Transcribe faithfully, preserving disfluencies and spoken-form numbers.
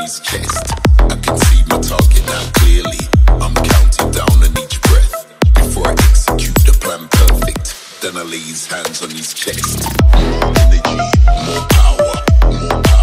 his chest. I can see my target now clearly. I'm counting down on each breath. Before I execute the plan perfect, then I lay his hands on his chest. More energy, more power, more power.